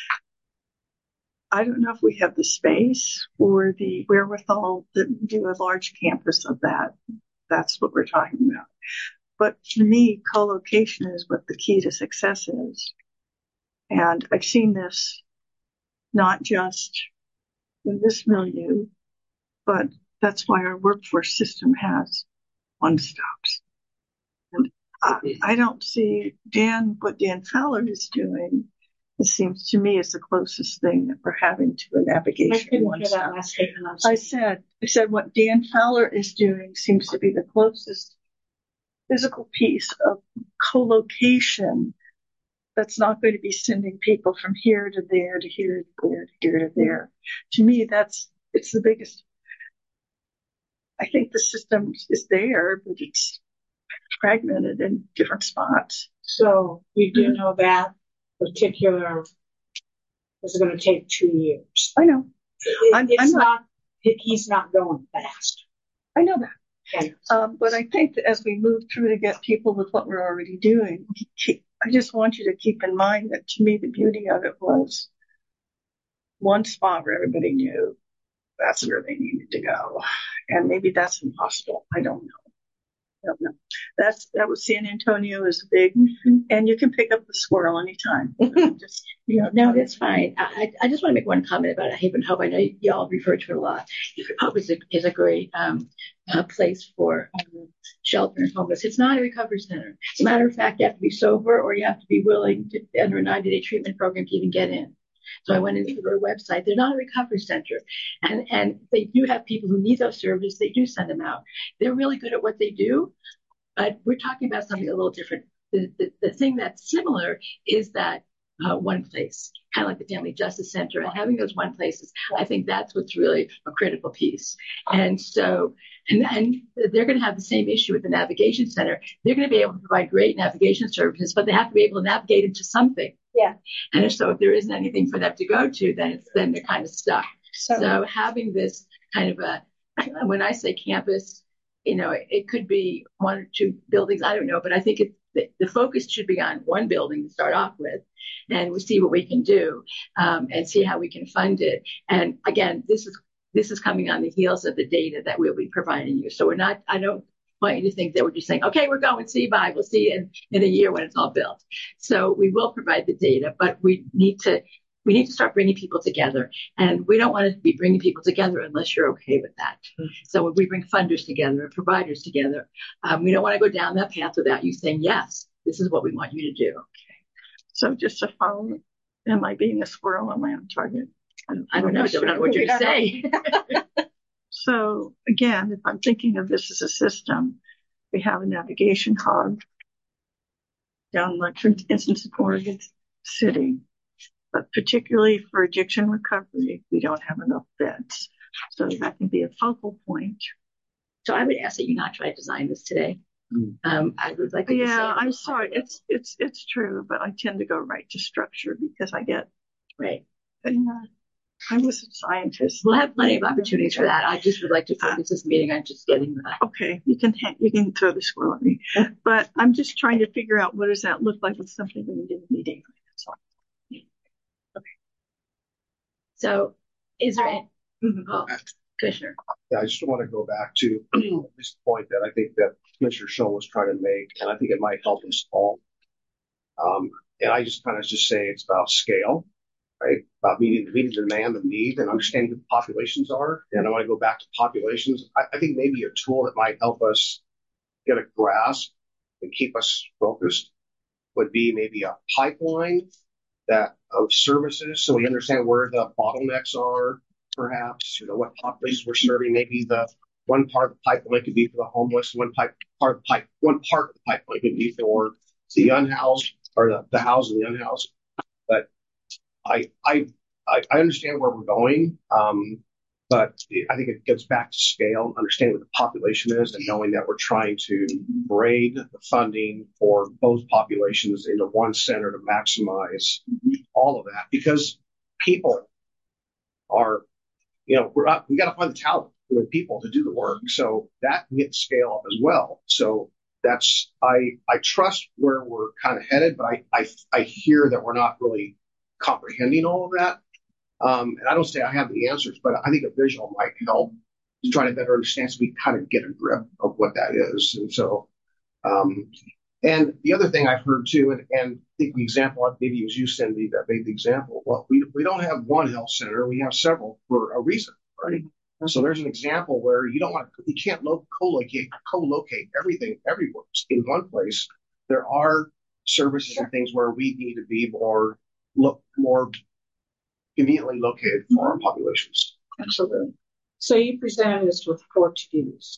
[SPEAKER 8] I don't know if we have the space or the wherewithal to do a large campus of that. That's what we're talking about. But for me, co-location is what the key to success is. And I've seen this not just in this milieu, but that's why our workforce system has one stops. And I don't see what Dan Fowler is doing. It seems to me is the closest thing that we're having to a navigation one stop. I said what Dan Fowler is doing seems to be the closest physical piece of co-location that's not going to be sending people from here to there to here to there to here to there. To me, it's the biggest. I think the system is there, but it's fragmented in different spots.
[SPEAKER 2] So you do know that particular is going to take 2 years.
[SPEAKER 8] I know.
[SPEAKER 2] He's not going fast.
[SPEAKER 8] I know that. Okay. But I think that as we move through to get people with what we're already doing, I just want you to keep in mind that to me, the beauty of it was one spot where everybody knew that's where they needed to go. And maybe that's impossible. I don't know. That was San Antonio is big, and you can pick up the squirrel anytime.
[SPEAKER 3] No, that's fine. I just want to make one comment about Haven Hope. I know y'all refer to it a lot. Haven Hope is a great place for shelter and homeless. It's not a recovery center. As a matter of fact, you have to be sober or you have to be willing to enter a 90-day treatment program to even get in. So I went into their website. They're not a recovery center. And they do have people who need those services. They do send them out. They're really good at what they do. But we're talking about something a little different. The thing that's similar is that one place, kind of like the Family Justice Center, and having those one places, I think that's what's really a critical piece. And so, and they're going to have the same issue with the Navigation Center. They're going to be able to provide great navigation services, but they have to be able to navigate into something.
[SPEAKER 5] Yeah.
[SPEAKER 3] And so if there isn't anything for them to go to, then they're kind of stuck. So having this kind of when I say campus, it could be 1 or 2 buildings. I don't know, but I think the focus should be on one building to start off with, and we see what we can do, and see how we can fund it. And again, this is coming on the heels of the data that we'll be providing you. So I don't want you to think that we're just saying, okay, we're going, see you, bye. We'll see you in a year when it's all built. So we will provide the data, but we need to start bringing people together. And we don't want to be bringing people together unless you're okay with that. Mm-hmm. So when we bring funders together and providers together, we don't want to go down that path without you saying, yes, this is what we want you to do.
[SPEAKER 8] Okay. So just to follow, am I being a squirrel? Am I on target?
[SPEAKER 3] I don't know. I don't know what you're saying.
[SPEAKER 8] So again, if I'm thinking of this as a system, we have a navigation hub down, like for instance, in Oregon City. But particularly for addiction recovery, we don't have enough beds. So that can be a focal point.
[SPEAKER 3] So I would ask that you not try to design this today. I would like to
[SPEAKER 8] I'm sorry. It's true, but I tend to go right to structure because I get
[SPEAKER 3] right.
[SPEAKER 8] I was a scientist.
[SPEAKER 3] We'll have plenty of opportunities for that. I just would like to focus this meeting on just getting that.
[SPEAKER 8] Okay, you can throw the squirrel at me, but I'm just trying to figure out what does that look like with something that we did in the meeting.
[SPEAKER 3] Okay. So, is there any Commissioner?
[SPEAKER 6] Yeah, I just want to go back to this point that I think that Commissioner Schoen was trying to make, and I think it might help us all. And I just kind of say it's about scale. Right, about meeting the demand, the need, and understanding who the populations are. And I want to go back to populations. I think maybe a tool that might help us get a grasp and keep us focused would be maybe a pipeline of services, so we understand where the bottlenecks are. Perhaps what populations we're serving. Maybe the one part of the pipeline could be for the homeless. One part of the pipeline could be for the unhoused or the housed and the unhoused. But I understand where we're going. But I think it gets back to scale, understanding what the population is, and knowing that we're trying to braid the funding for both populations into one center to maximize all of that. Because people are, we got to find the talent for the people to do the work. So that we get to scale up as well. So that's I trust where we're kind of headed, but I hear that we're not really comprehending all of that. And I don't say I have the answers, but I think a visual might help to try to better understand so we kind of get a grip of what that is. And so, and the other thing I've heard too, and I think the example, maybe it was you, Cindy, that made the example. Well, we don't have one health center, we have several for a reason, right? So there's an example where you can't co-locate everything everywhere in one place. There are services and things where we need to be more conveniently located for our populations.
[SPEAKER 2] Absolutely. So you presented us with 4 to-dos.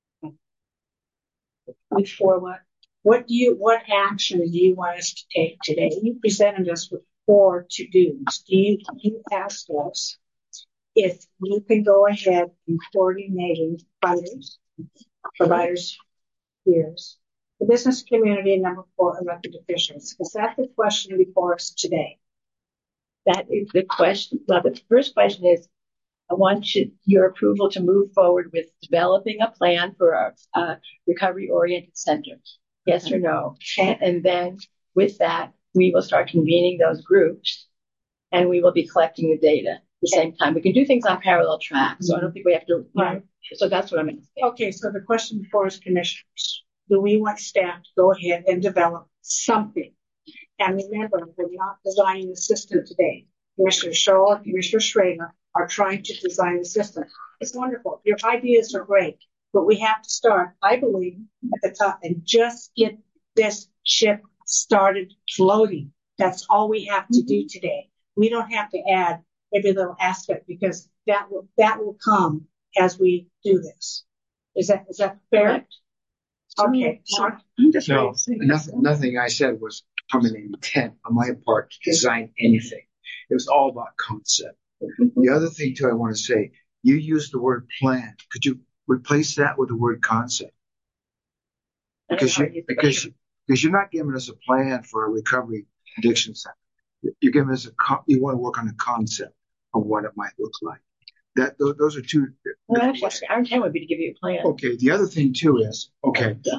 [SPEAKER 3] With 4 what?
[SPEAKER 2] What action do you want us to take today? You presented us with 4 to-dos. You asked us if you can go ahead and coordinating funders, providers, peers, the business community, and number 4, elected officials. Is that the question before us today?
[SPEAKER 3] That is the question. Well, the first question is, I want your approval to move forward with developing a plan for our recovery-oriented center. Yes or no? And then with that, we will start convening those groups, and we will be collecting the data at the same time. We can do things on parallel tracks, so I don't think we have to.
[SPEAKER 2] Right.
[SPEAKER 3] So that's what I'm going to say.
[SPEAKER 2] Okay, so the question before us, commissioners, do we want staff to go ahead and develop something? And remember, we're not designing the system today. Commissioner Shaw and Commissioner Schrader are trying to design the system. It's wonderful. Your ideas are great, but we have to start, I believe, at the top and just get this ship started floating. That's all we have to do today. We don't have to add every little aspect because that will come as we do this. Is that fair? Okay.
[SPEAKER 8] So I'm just
[SPEAKER 7] No, nothing I said was from an intent on my part to design anything. It was all about concept. The other thing too, I want to say, you used the word plan. Could you replace that with the word concept? Because you're not giving us a plan for a recovery addiction center. You're giving us you want to work on a concept of what it might look like. Those are two.
[SPEAKER 3] Well, actually, our intent would be to give you a plan.
[SPEAKER 7] Okay. The other thing too is I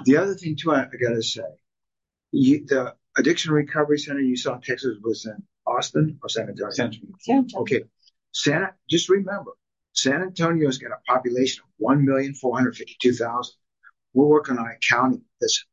[SPEAKER 7] gotta say, the addiction recovery center you saw in Texas was in Austin or San Antonio?
[SPEAKER 3] San Antonio.
[SPEAKER 7] Okay. Just remember, San Antonio's got a population of 1,452,000. We're working on a county that's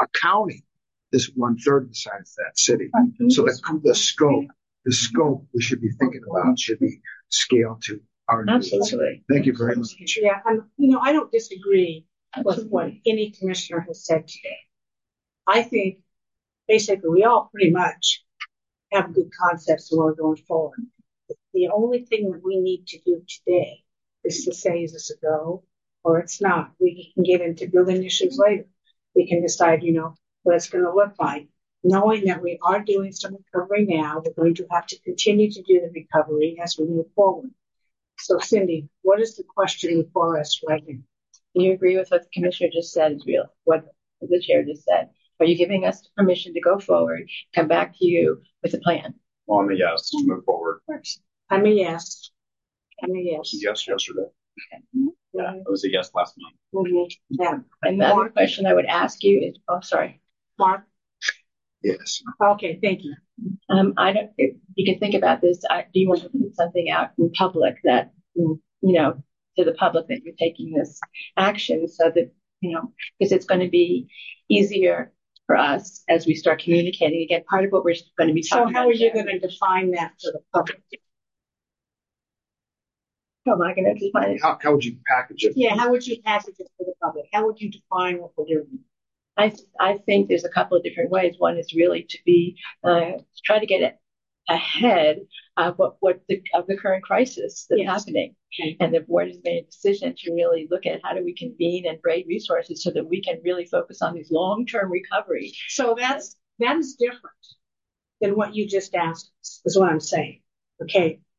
[SPEAKER 7] 1/3 the size of that city. So the scope we should be thinking about should be scaled to our needs.
[SPEAKER 3] Absolutely.
[SPEAKER 7] Thank you very much.
[SPEAKER 2] Yeah, and I don't disagree with what any commissioner has said today. I think basically we all pretty much have good concepts when we're going forward. The only thing that we need to do today is to say, is this a go or it's not? We can get into building issues later. We can decide, what it's going to look like. Knowing that we are doing some recovery now, we're going to have to continue to do the recovery as we move forward. So, Cindy, what is the question before us right now?
[SPEAKER 3] Do you agree with what the commissioner just said is real? What the chair just said? Are you giving us permission to go forward, come back to you with a plan?
[SPEAKER 1] Well, I'm a yes to move forward.
[SPEAKER 2] I'm a yes. Yes
[SPEAKER 1] yesterday. Okay. Yeah, it was a yes last month.
[SPEAKER 2] Mm-hmm. Yeah.
[SPEAKER 3] And the other question I would ask you is, sorry.
[SPEAKER 2] Mark?
[SPEAKER 7] Yes.
[SPEAKER 2] Okay, thank you.
[SPEAKER 3] You can think about this. Do you want to put something out in public that, to the public that you're taking this action so that, because it's going to be easier for us as we start communicating. Again, part of what we're going to be talking about.
[SPEAKER 2] So how are you going to define that for the public?
[SPEAKER 3] How am I going to define it?
[SPEAKER 6] How would you package it?
[SPEAKER 2] Yeah, how would you package it for the public? How would you define what we're doing?
[SPEAKER 3] I think there's a couple of different ways. One is really to try to get ahead of the current crisis that's happening. Okay. And the board has made a decision to really look at how do we convene and braid resources so that we can really focus on these long-term recovery.
[SPEAKER 2] So that is different than what you just asked us, is what I'm saying. Okay.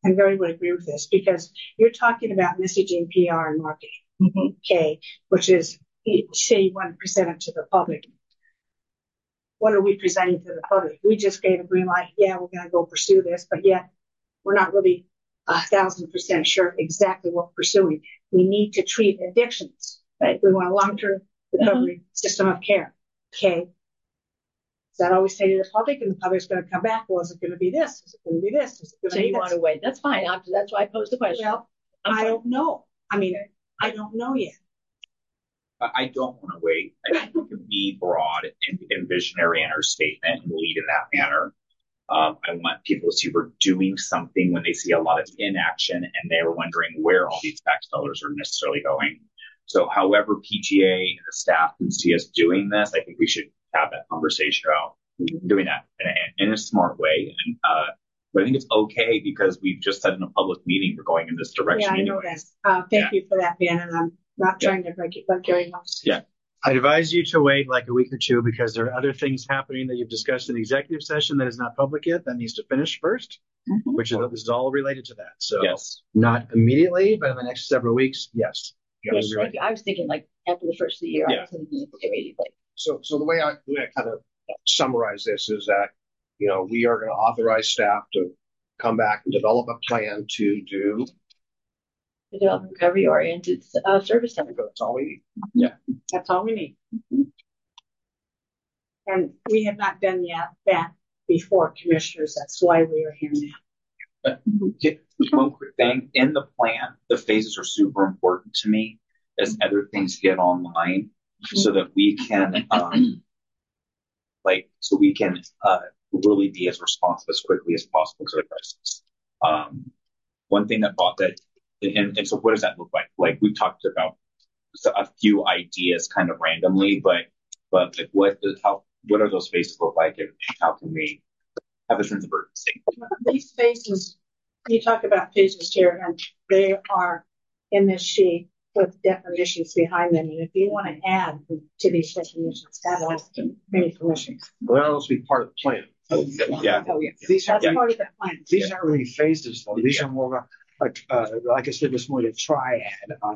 [SPEAKER 2] and Gary would agree with this, because you're talking about messaging, PR, and marketing.
[SPEAKER 3] Mhm.
[SPEAKER 2] Okay, which is, say you want to present it to the public. What are we presenting to the public? We just gave a green light. Yeah, we're going to go pursue this, but yet we're not really 1,000% sure exactly what we're pursuing. We need to treat addictions, right? We want a long-term recovery system of care. Okay. Is that always say to the public, and the public's going to come back? Well, is it going to be this? Is it going to be this? Is it going
[SPEAKER 3] So
[SPEAKER 2] to be
[SPEAKER 3] you
[SPEAKER 2] this?
[SPEAKER 3] want to wait? That's fine. That's why I posed the question.
[SPEAKER 2] Well, I don't know. I mean, I don't know yet.
[SPEAKER 1] I don't want to wait. I think we can be broad and visionary in our statement and lead in that manner. I want people to see we're doing something when they see a lot of inaction and they're wondering where all these tax dollars are necessarily going. So however PGA and the staff can see us doing this, I think we should have that conversation about doing that in a smart way. And, but I think it's okay because we've just said in a public meeting we're going in this direction.
[SPEAKER 2] Yeah, I know that. Thank you for that, Ben, and I'm not trying to break it, but Gary wants to.
[SPEAKER 1] Yeah.
[SPEAKER 4] I'd advise you to wait like a week or two because there are other things happening that you've discussed in the executive session that is not public yet that needs to finish first, which is this is all related to that. So
[SPEAKER 1] Yes.
[SPEAKER 4] not immediately, but in the next several weeks, yes.
[SPEAKER 3] Yes, I was thinking like after the first of the year, I was thinking immediately.
[SPEAKER 6] So the way I kind of summarize this is that, you know, we are going to authorize staff to come back and develop a plan to do.
[SPEAKER 3] The development recovery oriented service center.
[SPEAKER 6] That's all we need.
[SPEAKER 1] Yeah.
[SPEAKER 2] That's all we need. And we have not done that before, commissioners. That's why we are here now.
[SPEAKER 1] One quick thing in the plan, the phases are super important to me as other things get online so that we can, really be as responsive as quickly as possible to the crisis. One thing that and so what does that look like? Like we've talked about a few ideas kind of randomly, but like what are those phases look like and how can we have a sense of urgency?
[SPEAKER 2] These phases, you talk about phases here, and they are in this sheet with definitions behind them. And if you want to add to these definitions, that has many permissions.
[SPEAKER 6] Well, that'll be part of the plan.
[SPEAKER 1] Yeah.
[SPEAKER 3] Oh, yeah.
[SPEAKER 7] These
[SPEAKER 2] That's
[SPEAKER 7] aren't
[SPEAKER 2] part of the plan.
[SPEAKER 7] these aren't really phases though. These are more of like I said, it's more a triad of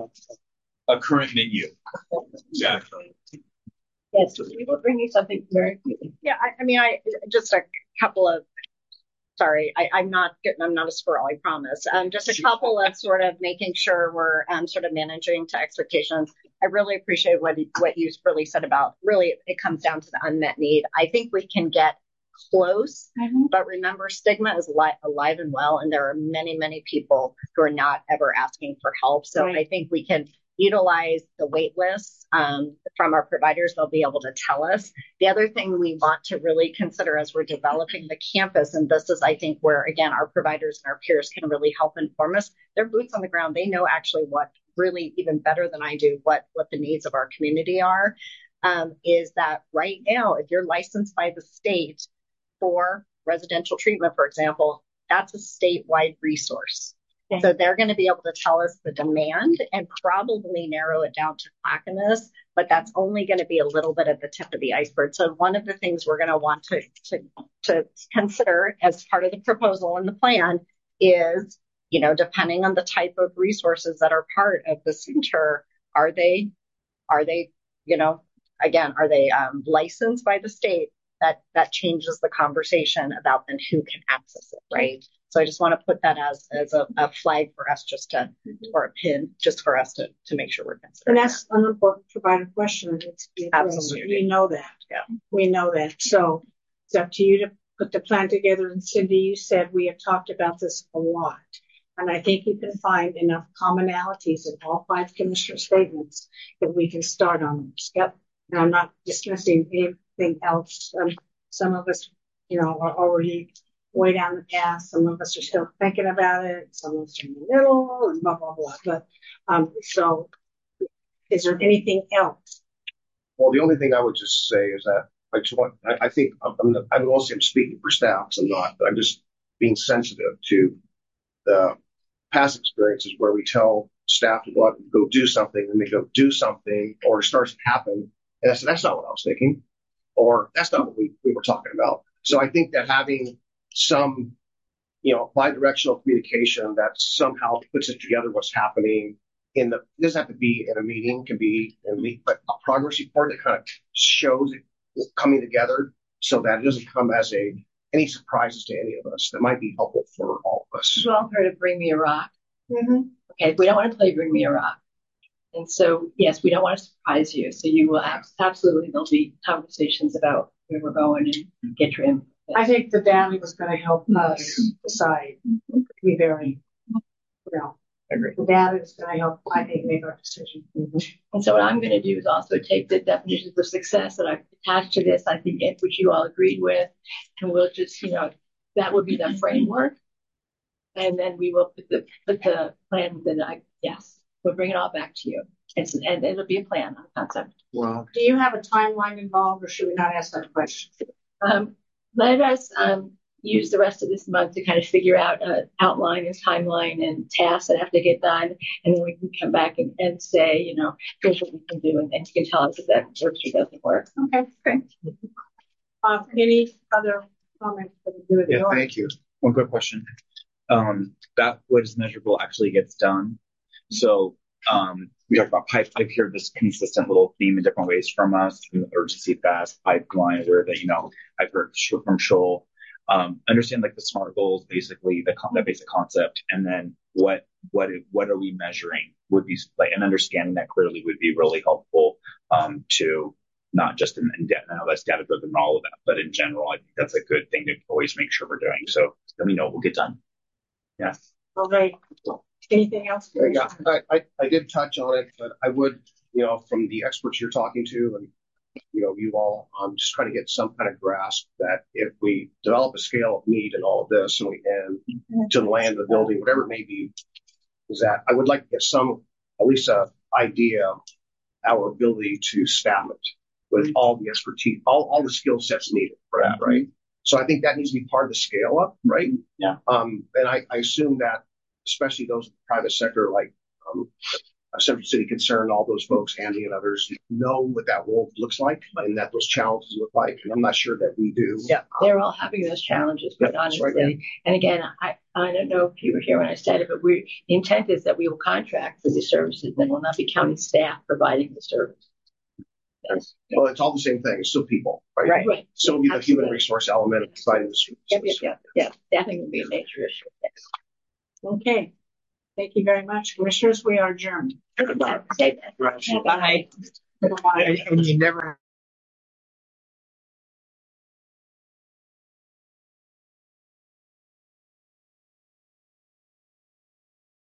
[SPEAKER 1] A current menu. Exactly.
[SPEAKER 3] Yes, we will bring you something very quickly.
[SPEAKER 5] Yeah, I mean, just a couple of. Sorry, I'm not a squirrel, I promise. Just a couple of sort of making sure we're sort of managing to expectations. I really appreciate what you really said about really it comes down to the unmet need. I think we can get close, but remember stigma is alive and well, and there are many, many people who are not ever asking for help. So I think we can utilize the wait lists from our providers. They'll be able to tell us. The other thing we want to really consider as we're developing the campus, and this is, I think, where, again, our providers and our peers can really help inform us. They're boots on the ground. They know actually what really even better than I do, what the needs of our community are, is that right now, if you're licensed by the state for residential treatment, for example, that's a statewide resource. Okay. So they're going to be able to tell us the demand and probably narrow it down to Clackamas, but that's only going to be a little bit at the tip of the iceberg. So one of the things we're going to want to consider as part of the proposal and the plan is, you know, depending on the type of resources that are part of the center, are they, you know, again, are they licensed by the state? That changes the conversation about then who can access it, right? So I just want to put that as a flag for us or a pin just for us to make sure we're considering.
[SPEAKER 2] And that's an important provider question.
[SPEAKER 5] Absolutely.
[SPEAKER 2] We know that.
[SPEAKER 5] Yeah.
[SPEAKER 2] We know that. So it's up to you to put the plan together. And Cindy, you said we have talked about this a lot. And I think you can find enough commonalities in all 5 commissioner statements that we can start on this. Yep. And I'm not dismissing anything else. Some of us, you know, are already way down the path. Some of us are still thinking about it. Some of us are in the middle and blah, blah, blah. But so is there anything else?
[SPEAKER 6] Well, the only thing I would just say is that I think I would also say I'm speaking for staff, because I'm not, but I'm just being sensitive to the past experiences where we tell staff to go out and go do something, and they go do something, or it starts to happen. And I said, that's not what I was thinking, or that's not what we were talking about. So I think that having some bi-directional communication that somehow puts it together what's happening it doesn't have to be in a meeting, can be in a meeting, but a progress report that kind of shows it coming together so that it doesn't come as any surprises to any of us. That might be helpful for all of us.
[SPEAKER 3] You've all heard of Bring Me a Rock.
[SPEAKER 2] Mm-hmm.
[SPEAKER 3] Okay, we don't want to play Bring Me a Rock. And so, yes, we don't want to surprise you. So you will absolutely, there'll be conversations about where we're going and get your input.
[SPEAKER 2] I think the data was going to help us decide. To be very,
[SPEAKER 1] I agree.
[SPEAKER 2] the data is going to help, I think, make our decision.
[SPEAKER 3] And so what I'm going to do is also take the definitions of success that I've attached to this, I think, which you all agreed with, and we'll just, that would be the framework. And then we will put the plan that we'll bring it all back to you. And it'll be a plan, not a concept.
[SPEAKER 7] Well,
[SPEAKER 2] Do you have a timeline involved, or should we not ask that question?
[SPEAKER 3] Let us use the rest of this month to kind of figure out an outline and timeline and tasks that have to get done. And then we can come back and say, here's what we can do. And you can tell us if that works or doesn't work.
[SPEAKER 2] Okay, great. Any other comments that we do with
[SPEAKER 7] yeah, thank you.
[SPEAKER 1] One quick question. That what is measurable actually gets done. So we talked about pipe. I've heard this consistent little theme in different ways from us, from the urgency fast pipeline, where that I've heard from Shoal. Understand like the SMART goals, basically that basic concept, and then what are we measuring would be like, and understanding that clearly would be really helpful to not just in debt. Now that's data driven and all of that, but in general, I think that's a good thing to always make sure we're doing. So let me know, we'll get done. Yeah.
[SPEAKER 2] All right. Anything else?
[SPEAKER 6] Yeah, I did touch on it, but I would, from the experts you're talking to and, you all, just trying to get some kind of grasp that if we develop a scale of need in all of this and we end to land the building, whatever it may be, is that I would like to get at least a idea of our ability to staff it with all the expertise, all the skill sets needed for that, right? So I think that needs to be part of the scale up, right?
[SPEAKER 1] Yeah.
[SPEAKER 6] And I assume that especially those in the private sector, like Central City Concern, all those folks, Andy and others, know what that role looks like and that those challenges look like. And I'm not sure that we do.
[SPEAKER 3] Yeah, they're all having those challenges, but honestly, right. And again, I don't know if you were here when I said it, but the intent is that we will contract for these services and will not be county staff providing the service.
[SPEAKER 6] Yes. Well, it's all the same thing. It's still people, right?
[SPEAKER 3] Right.
[SPEAKER 6] So it'll be the human resource element of providing the services.
[SPEAKER 3] Yeah. Staffing will be a major issue. Yes.
[SPEAKER 2] Okay. Thank you very much, commissioners. We are adjourned.
[SPEAKER 3] Bye.
[SPEAKER 2] Bye.
[SPEAKER 7] And you never